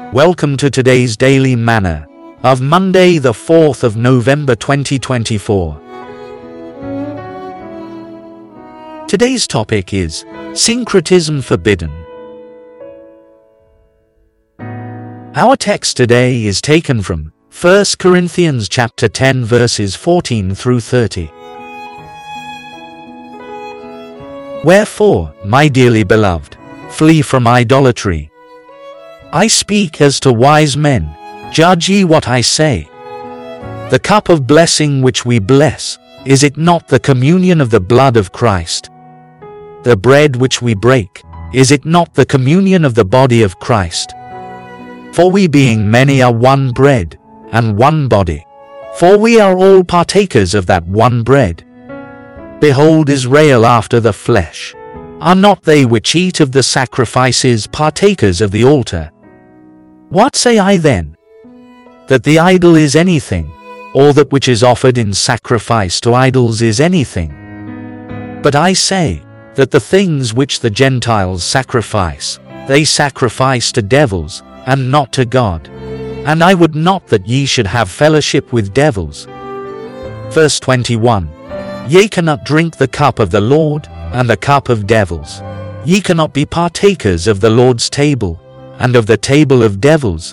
Welcome to today's Daily Manna of Monday, the 4th of November 2024. Today's topic is Syncretism Forbidden. Our text today is taken from 1 Corinthians chapter 10 verses 14 through 30. Wherefore, my dearly beloved, flee from idolatry. I speak as to wise men, judge ye what I say. The cup of blessing which we bless, is it not the communion of the blood of Christ? The bread which we break, is it not the communion of the body of Christ? For we being many are one bread, and one body, for we are all partakers of that one bread. Behold, Israel after the flesh, are not they which eat of the sacrifices partakers of the altar? What say I then? That the idol is anything, or that which is offered in sacrifice to idols is anything? But I say, that the things which the Gentiles sacrifice, they sacrifice to devils, and not to God. And I would not that ye should have fellowship with devils. Verse 21. Ye cannot drink the cup of the Lord, and the cup of devils. Ye cannot be partakers of the Lord's table, and of the table of devils.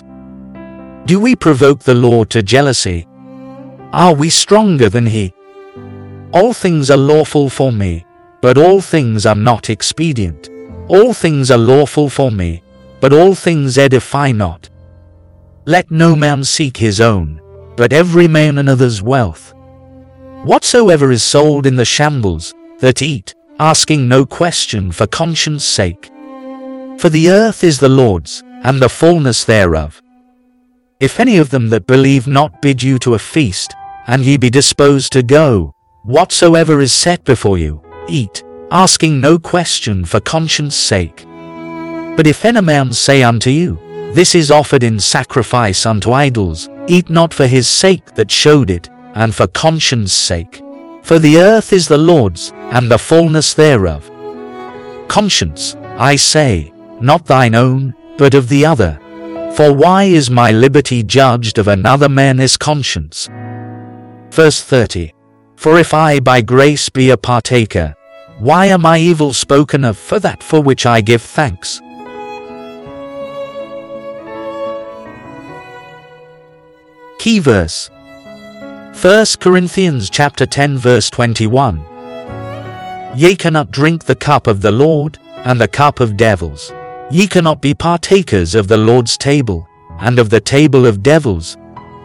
Do we provoke the Lord to jealousy? Are we stronger than he? All things are lawful for me, but all things are not expedient. All things are lawful for me, but all things edify not. Let no man seek his own, but every man another's wealth. Whatsoever is sold in the shambles, that eat, asking no question for conscience sake. For the earth is the Lord's, and the fullness thereof. If any of them that believe not bid you to a feast, and ye be disposed to go, whatsoever is set before you, eat, asking no question for conscience sake. But if any man say unto you, this is offered in sacrifice unto idols, eat not for his sake that showed it, and for conscience sake. For the earth is the Lord's, and the fullness thereof. Conscience, I say, not thine own, but of the other. For why is my liberty judged of another man's conscience? Verse 30. For if I by grace be a partaker, why am I evil spoken of for that for which I give thanks? Key verse. 1 Corinthians chapter 10 verse 21. Ye cannot drink the cup of the Lord, and the cup of devils. Ye cannot be partakers of the Lord's table, and of the table of devils.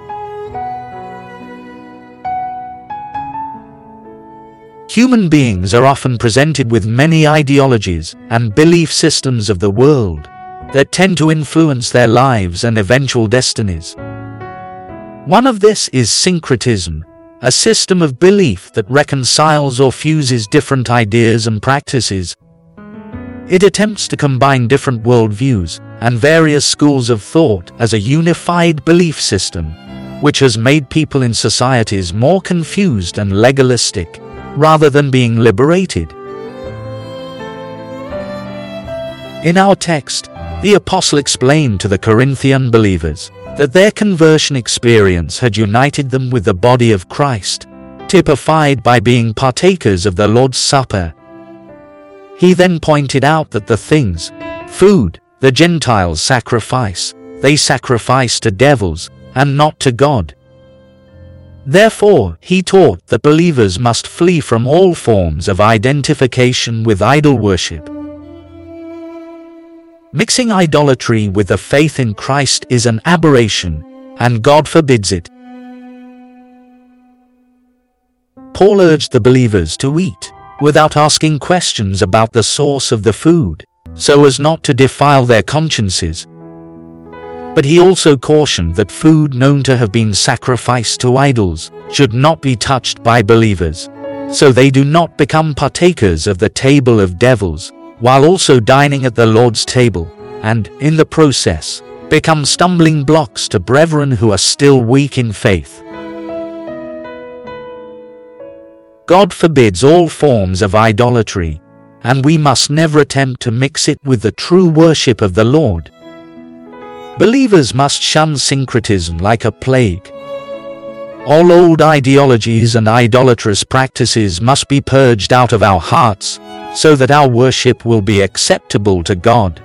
Human beings are often presented with many ideologies and belief systems of the world that tend to influence their lives and eventual destinies. One of this is syncretism, a system of belief that reconciles or fuses different ideas and practices. It attempts to combine different worldviews and various schools of thought as a unified belief system, which has made people in societies more confused and legalistic, rather than being liberated. In our text, the apostle explained to the Corinthian believers that their conversion experience had united them with the body of Christ, typified by being partakers of the Lord's Supper. He then pointed out that the things, food, the Gentiles sacrifice, they sacrifice to devils, and not to God. Therefore, he taught that believers must flee from all forms of identification with idol worship. Mixing idolatry with the faith in Christ is an aberration, and God forbids it. Paul urged the believers to eat, without asking questions about the source of the food, so as not to defile their consciences. But he also cautioned that food known to have been sacrificed to idols should not be touched by believers, so they do not become partakers of the table of devils, while also dining at the Lord's table, and, in the process, become stumbling blocks to brethren who are still weak in faith. God forbids all forms of idolatry, and we must never attempt to mix it with the true worship of the Lord. Believers must shun syncretism like a plague. All old ideologies and idolatrous practices must be purged out of our hearts, so that our worship will be acceptable to God.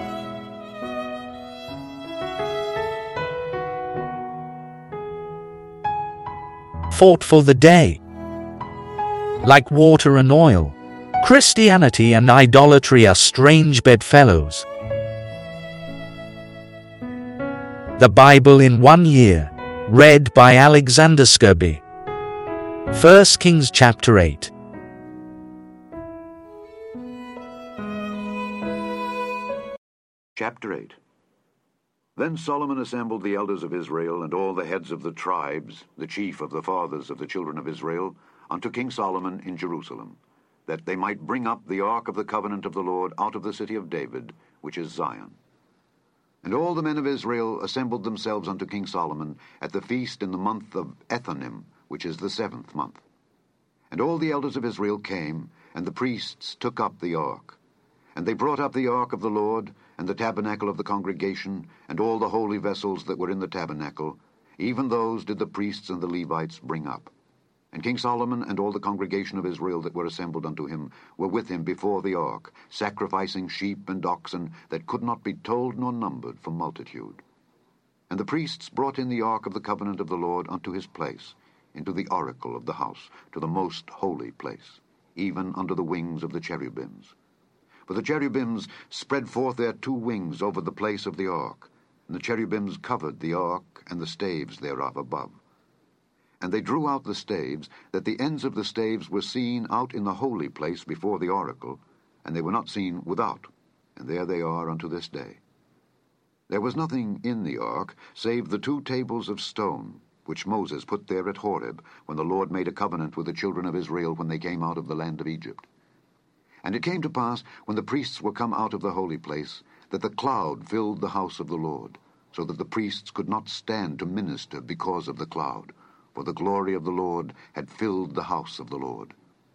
Thought for the day. Like water and oil, Christianity and idolatry are strange bedfellows. The Bible in 1 year. Read by Alexander Scourby. 1 Kings chapter 8. Chapter 8. Then Solomon assembled the elders of Israel and all the heads of the tribes, the chief of the fathers of the children of Israel, unto King Solomon in Jerusalem, that they might bring up the ark of the covenant of the Lord out of the city of David, which is Zion. And all the men of Israel assembled themselves unto King Solomon at the feast in the month of Ethanim, which is the 7th month. And all the elders of Israel came, and the priests took up the ark. And they brought up the ark of the Lord, and the tabernacle of the congregation, and all the holy vessels that were in the tabernacle, even those did the priests and the Levites bring up. And King Solomon and all the congregation of Israel that were assembled unto him were with him before the ark, sacrificing sheep and oxen that could not be told nor numbered for multitude. And the priests brought in the ark of the covenant of the Lord unto his place, into the oracle of the house, to the most holy place, even under the wings of the cherubims. For the cherubims spread forth their 2 wings over the place of the ark, and the cherubims covered the ark and the staves thereof above. And they drew out the staves, that the ends of the staves were seen out in the holy place before the oracle, and they were not seen without, and there they are unto this day. There was nothing in the ark, save the 2 tables of stone, which Moses put there at Horeb, when the Lord made a covenant with the children of Israel when they came out of the land of Egypt. And it came to pass, when the priests were come out of the holy place, that the cloud filled the house of the Lord, so that the priests could not stand to minister because of the cloud, for the glory of the Lord had filled the house of the Lord.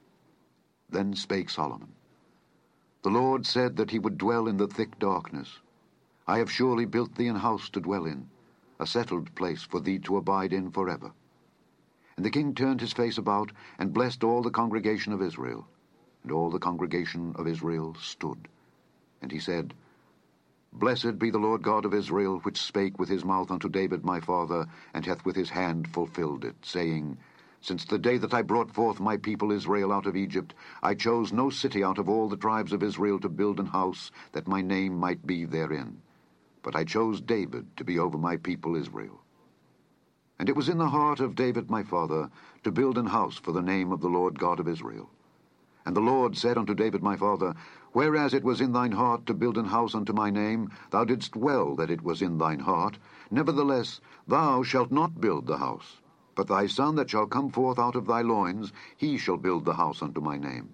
Then spake Solomon, The Lord said that he would dwell in the thick darkness. I have surely built thee an house to dwell in, a settled place for thee to abide in forever. And the king turned his face about, and blessed all the congregation of Israel. And all the congregation of Israel stood. And he said, Blessed be the Lord God of Israel, which spake with his mouth unto David my father, and hath with his hand fulfilled it, saying, Since the day that I brought forth my people Israel out of Egypt, I chose no city out of all the tribes of Israel to build an house, that my name might be therein. But I chose David to be over my people Israel. And it was in the heart of David my father to build an house for the name of the Lord God of Israel. And the Lord said unto David my father, Whereas it was in thine heart to build an house unto my name, thou didst well that it was in thine heart. Nevertheless, thou shalt not build the house, but thy son that shall come forth out of thy loins, he shall build the house unto my name.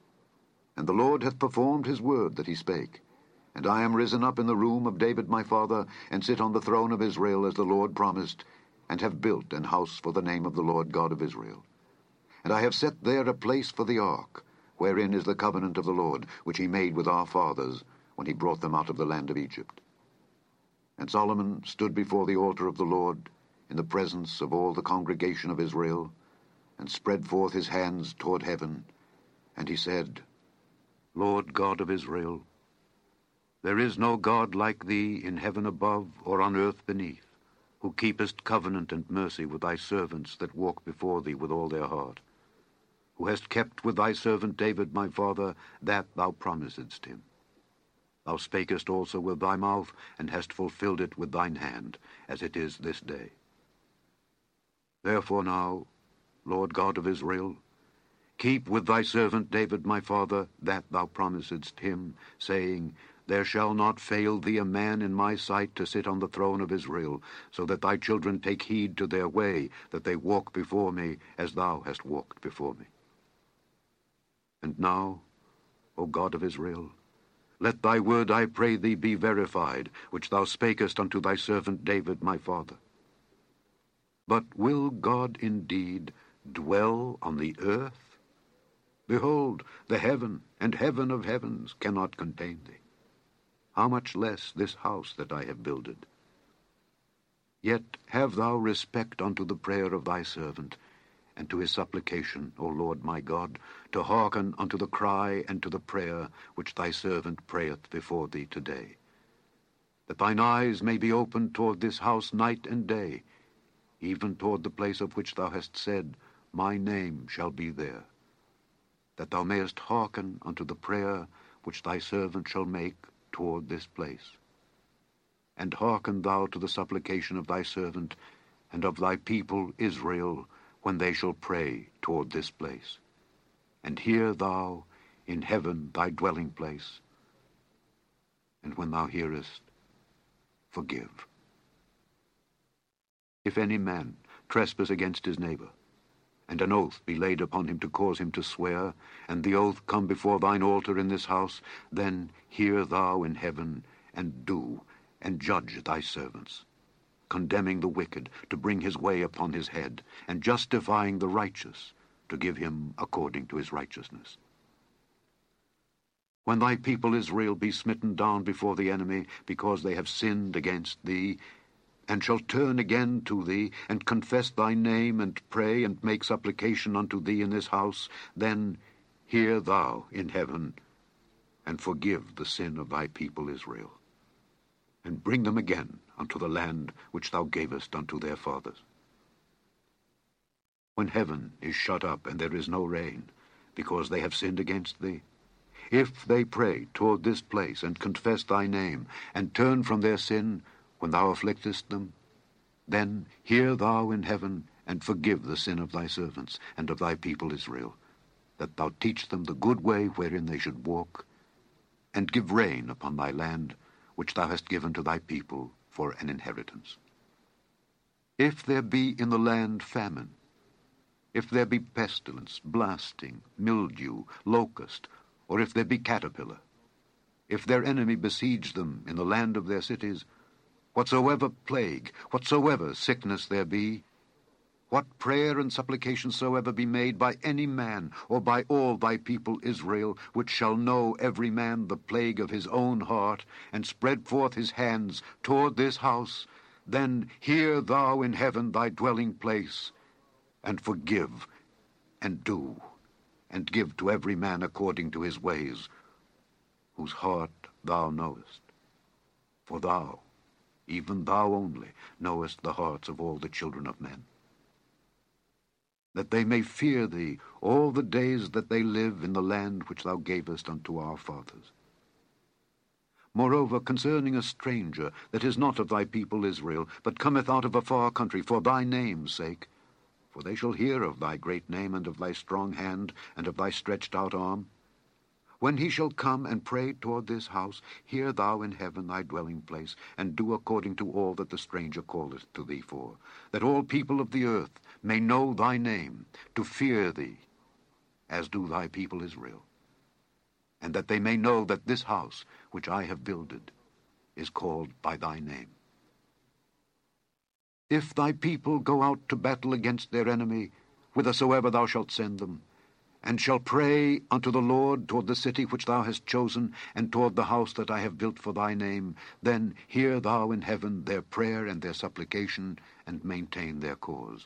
And the Lord hath performed his word that he spake. And I am risen up in the room of David my father, and sit on the throne of Israel as the Lord promised, and have built an house for the name of the Lord God of Israel. And I have set there a place for the ark, wherein is the covenant of the Lord, which he made with our fathers, when he brought them out of the land of Egypt. And Solomon stood before the altar of the Lord, in the presence of all the congregation of Israel, and spread forth his hands toward heaven, and he said, Lord God of Israel, there is no God like thee in heaven above or on earth beneath, who keepest covenant and mercy with thy servants that walk before thee with all their heart, who hast kept with thy servant David my father that thou promisedst him. Thou spakest also with thy mouth, and hast fulfilled it with thine hand, as it is this day. Therefore now, Lord God of Israel, keep with thy servant David my father that thou promisedst him, saying, There shall not fail thee a man in my sight to sit on the throne of Israel, so that thy children take heed to their way, that they walk before me as thou hast walked before me. And now, O God of Israel, let thy word, I pray thee, be verified, which thou spakest unto thy servant David my father. But will God indeed dwell on the earth? Behold, the heaven and heaven of heavens cannot contain thee. How much less this house that I have builded? Yet have thou respect unto the prayer of thy servant, and to his supplication, O Lord my God, to hearken unto the cry and to the prayer which thy servant prayeth before thee today. That thine eyes may be opened toward this house night and day, even toward the place of which thou hast said, My name shall be there. That thou mayest hearken unto the prayer which thy servant shall make toward this place. And hearken thou to the supplication of thy servant and of thy people Israel, when they shall pray toward this place. And hear thou in heaven thy dwelling place. And when thou hearest, forgive. If any man trespass against his neighbor, and an oath be laid upon him to cause him to swear, and the oath come before thine altar in this house, then hear thou in heaven, and do, and judge thy servants, condemning the wicked to bring his way upon his head, and justifying the righteous to give him according to his righteousness. When thy people Israel be smitten down before the enemy, because they have sinned against thee, and shall turn again to thee, and confess thy name, and pray, and make supplication unto thee in this house, then hear thou in heaven, and forgive the sin of thy people Israel, and bring them again unto the land which thou gavest unto their fathers. When heaven is shut up, and there is no rain, because they have sinned against thee, if they pray toward this place, and confess thy name, and turn from their sin, when thou afflictest them, then hear thou in heaven, and forgive the sin of thy servants, and of thy people Israel, that thou teach them the good way wherein they should walk, and give rain upon thy land, which thou hast given to thy people for an inheritance. If there be in the land famine, if there be pestilence, blasting, mildew, locust, or if there be caterpillar, if their enemy besiege them in the land of their cities, whatsoever plague, whatsoever sickness there be, what prayer and supplication soever be made by any man, or by all thy people Israel, which shall know every man the plague of his own heart, and spread forth his hands toward this house, then hear thou in heaven thy dwelling place, and forgive, and do, and give to every man according to his ways, whose heart thou knowest. For thou, even thou only, knowest the hearts of all the children of men. That they may fear thee all the days that they live in the land which thou gavest unto our fathers. Moreover, concerning a stranger that is not of thy people Israel, but cometh out of a far country for thy name's sake, for they shall hear of thy great name, and of thy strong hand, and of thy stretched out arm. When he shall come and pray toward this house, hear thou in heaven thy dwelling place, and do according to all that the stranger calleth to thee for, that all people of the earth may know thy name, to fear thee, as do thy people Israel, and that they may know that this house which I have builded is called by thy name. If thy people go out to battle against their enemy, whithersoever thou shalt send them, and shall pray unto the Lord toward the city which thou hast chosen, and toward the house that I have built for thy name, then hear thou in heaven their prayer and their supplication, and maintain their cause.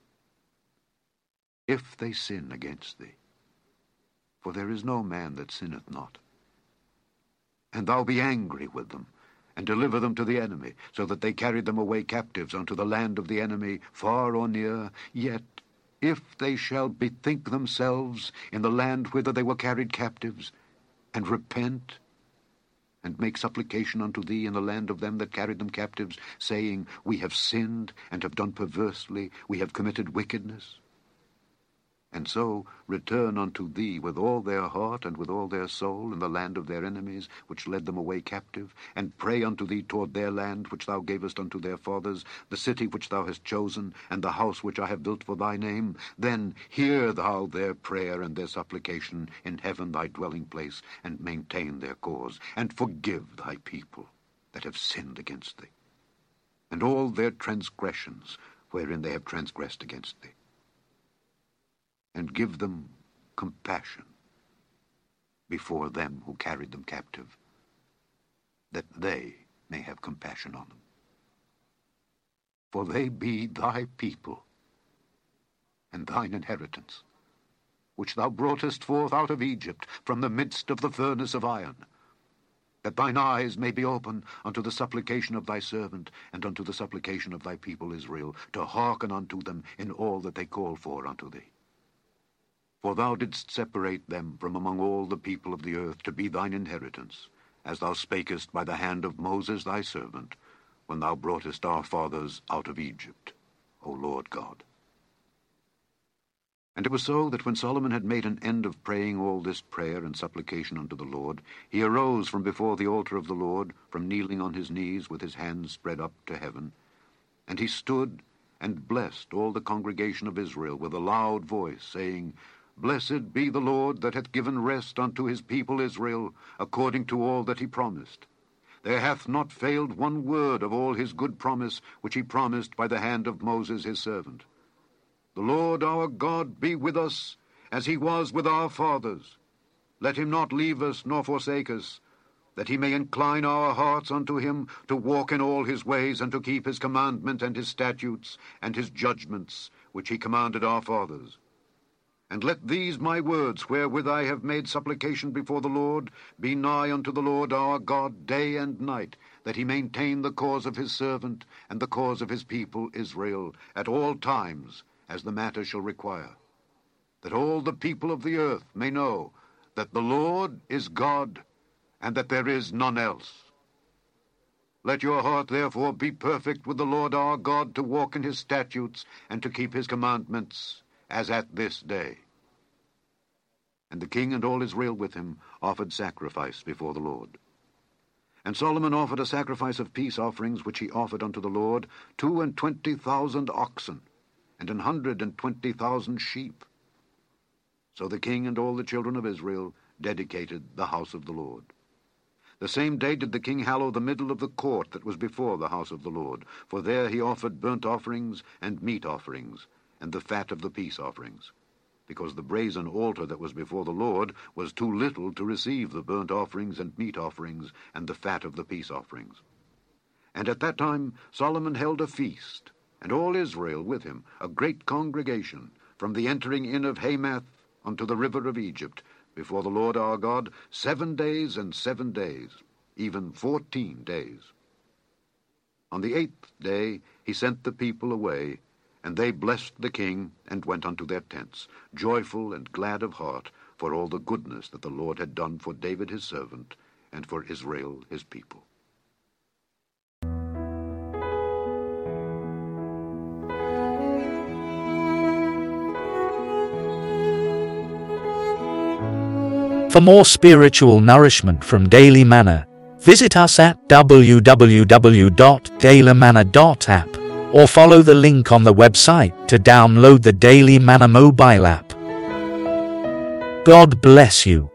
If they sin against thee, for there is no man that sinneth not, and thou be angry with them, and deliver them to the enemy, so that they carry them away captives unto the land of the enemy, far or near, yet if they shall bethink themselves in the land whither they were carried captives, and repent, and make supplication unto thee in the land of them that carried them captives, saying, We have sinned, and have done perversely, we have committed wickedness, and so return unto thee with all their heart and with all their soul in the land of their enemies, which led them away captive, and pray unto thee toward their land, which thou gavest unto their fathers, the city which thou hast chosen, and the house which I have built for thy name, then hear thou their prayer and their supplication in heaven thy dwelling place, and maintain their cause, and forgive thy people that have sinned against thee, and all their transgressions wherein they have transgressed against thee, and give them compassion before them who carried them captive, that they may have compassion on them. for they be thy people, and thine inheritance, which thou broughtest forth out of Egypt from the midst of the furnace of iron, that thine eyes may be open unto the supplication of thy servant, and unto the supplication of thy people Israel, to hearken unto them in all that they call for unto thee. For thou didst separate them from among all the people of the earth to be thine inheritance, as thou spakest by the hand of Moses thy servant, when thou broughtest our fathers out of Egypt, O Lord God. And it was so that when Solomon had made an end of praying all this prayer and supplication unto the Lord, he arose from before the altar of the Lord, from kneeling on his knees with his hands spread up to heaven, and he stood and blessed all the congregation of Israel with a loud voice, saying, Blessed be the Lord that hath given rest unto his people Israel, according to all that he promised. There hath not failed one word of all his good promise, which he promised by the hand of Moses his servant. The Lord our God be with us, as he was with our fathers. Let him not leave us nor forsake us, that he may incline our hearts unto him, to walk in all his ways, and to keep his commandment and his statutes and his judgments, which he commanded our fathers. And let these my words, wherewith I have made supplication before the Lord, be nigh unto the Lord our God day and night, that he maintain the cause of his servant and the cause of his people Israel at all times, as the matter shall require, that all the people of the earth may know that the Lord is God, and that there is none else. Let your heart therefore be perfect with the Lord our God, to walk in his statutes and to keep his commandments, as at this day. And the king and all Israel with him offered sacrifice before the Lord. And Solomon offered a sacrifice of peace offerings, which he offered unto the Lord, 22,000 oxen, and 120,000 sheep. So the king and all the children of Israel dedicated the house of the Lord. The same day did the king hallow the middle of the court that was before the house of the Lord, for there he offered burnt offerings and meat offerings, and the fat of the peace offerings, because the brazen altar that was before the Lord was too little to receive the burnt offerings and meat offerings and the fat of the peace offerings. And at that time Solomon held a feast, and all Israel with him, a great congregation, from the entering in of Hamath unto the river of Egypt, before the Lord our God, 7 days and 7 days, even 14 days. On the 8th day he sent the people away, and they blessed the king, and went unto their tents, joyful and glad of heart, for all the goodness that the Lord had done for David his servant, and for Israel his people. For more spiritual nourishment from Daily Manna, visit us at www.dailymanna.app, or follow the link on the website to download the Daily Manna mobile app. God bless you.